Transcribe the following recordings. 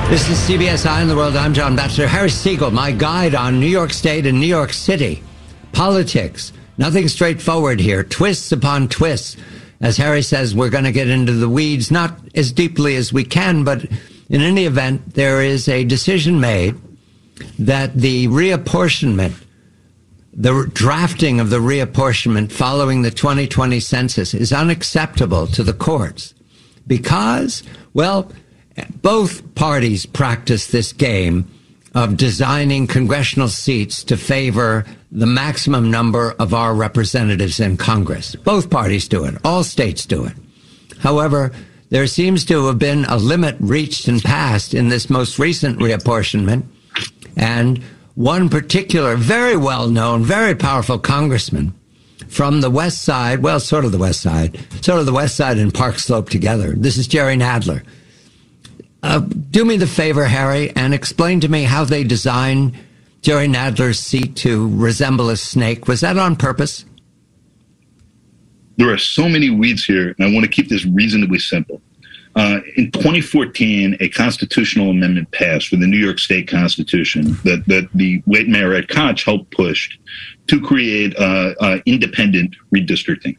This is CBS Eye on the World. I'm John Batchelor. Harry Siegel, my guide on New York State and New York City. Politics. Nothing straightforward here. Twists upon twists. As Harry says, we're going to get into the weeds, not as deeply as we can, but in any event, there is a decision made that the reapportionment, the drafting of the reapportionment following the 2020 census is unacceptable to the courts because, well, both parties practice this game of designing congressional seats to favor the maximum number of our representatives in Congress. Both parties do it. All states do it. However, there seems to have been a limit reached and passed in this most recent reapportionment, and one particular very well-known, very powerful congressman from the West Side, well, sort of the West Side and Park Slope together. This is Jerry Nadler. Do me the favor, Harry, and explain to me how they designed Jerry Nadler's seat to resemble a snake. Was that on purpose? There are so many weeds here, and I want to keep this reasonably simple. In 2014, a constitutional amendment passed for the New York State Constitution that the late Mayor Ed Koch helped push to create independent redistricting.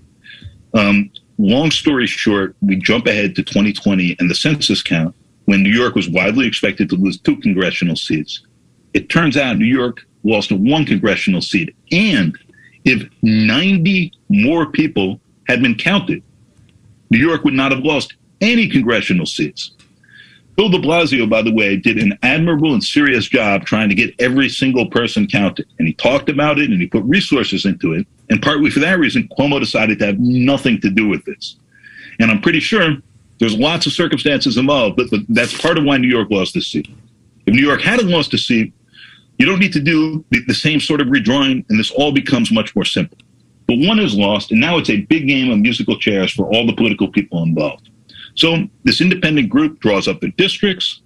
Long story short, we jump ahead to 2020 and the census count when New York was widely expected to lose 2 congressional seats. It turns out New York lost 1 congressional seat. And if 90 more people had been counted, New York would not have lost any congressional seats. Bill de Blasio, by the way, did an admirable and serious job trying to get every single person counted. And he talked about it and he put resources into it. And partly for that reason, Cuomo decided to have nothing to do with this. And I'm pretty sure there's lots of circumstances involved, but that's part of why New York lost this seat. If New York hadn't lost a seat, you don't need to do the same sort of redrawing, and this all becomes much more simple. But one is lost, and now it's a big game of musical chairs for all the political people involved. So this independent group draws up their districts.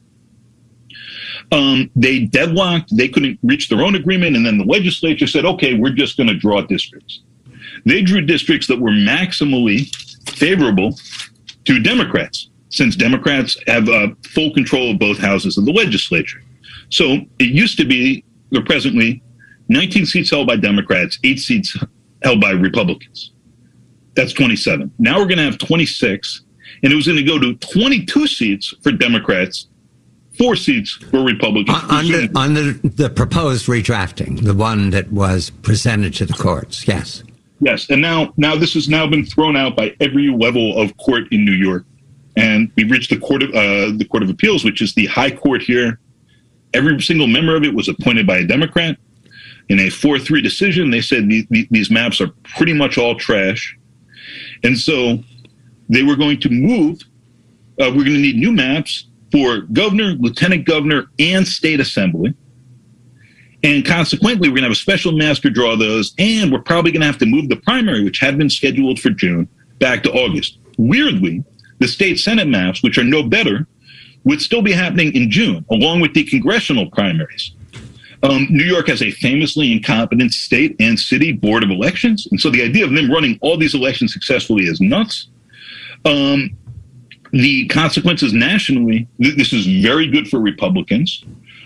They deadlocked. They couldn't reach their own agreement. And then the legislature said, OK, we're just going to draw districts. They drew districts that were maximally favorable to Democrats, since Democrats have full control of both houses of the legislature. So it used to be, or presently, 19 seats held by Democrats, 8 seats held by Republicans. That's 27. Now we're going to have 26. And it was going to go to 22 seats for Democrats, 4 seats for Republicans. On the proposed redrafting, the one that was presented to the courts, yes. Yes, and now this has now been thrown out by every level of court in New York. And we've reached the Court of Appeals, which is the high court here. Every single member of it was appointed by a Democrat. In a 4-3 decision, they said these maps are pretty much all trash. And so they were going to move. We're going to need new maps for governor, lieutenant governor, and state assembly. And consequently, we're going to have a special master draw those. And we're probably going to have to move the primary, which had been scheduled for June, back to August. Weirdly, the state Senate maps, which are no better, would still be happening in June, along with the congressional primaries. New York has a famously incompetent state and city board of elections. And so the idea of them running all these elections successfully is nuts. The consequences nationally, this is very good for Republicans.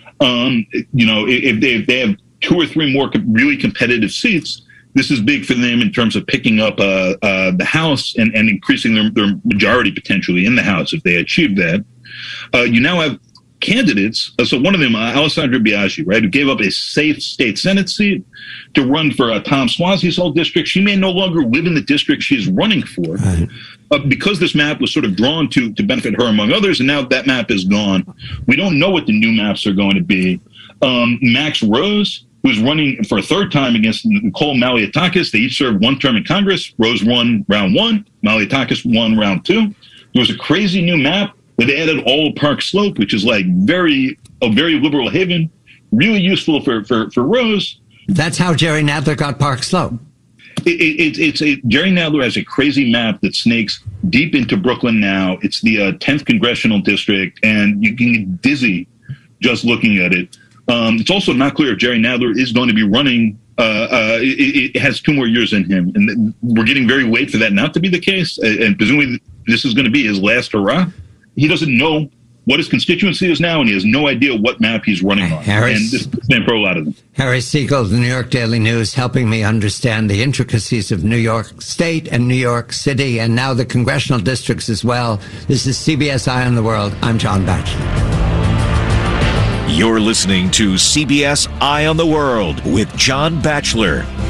If they have 2 or 3 more really competitive seats, this is big for them in terms of picking up the House and increasing their majority potentially in the House if they achieve that. You now have candidates. So one of them, Alessandra Biaggi, right, who gave up a safe state Senate seat to run for Tom Suozzi's old district. She may no longer live in the district she's running for. Right. Because this map was sort of drawn to benefit her, among others, and now that map is gone. We don't know what the new maps are going to be. Max Rose, who's running for a 3rd time against Nicole Malliotakis. They each served 1 term in Congress. Rose won round 1. Malliotakis won round 2. There was a crazy new map that added all of Park Slope, which is like a very liberal haven, really useful for Rose. That's how Jerry Nadler got Park Slope. Jerry Nadler has a crazy map that snakes deep into Brooklyn now. It's the 10th congressional district, and you can get dizzy just looking at it. It's also not clear if Jerry Nadler is going to be running. It has 2 more years in him, and we're getting very late for that not to be the case. And presumably this is going to be his last hurrah. He doesn't know what his constituency is now, and he has no idea what map he's running on. And this is the same for a lot of them. Harry Siegel, the New York Daily News, helping me understand the intricacies of New York State and New York City, and now the congressional districts as well. This is CBS Eye on the World. I'm John Batchelor. You're listening to CBS Eye on the World with John Batchelor.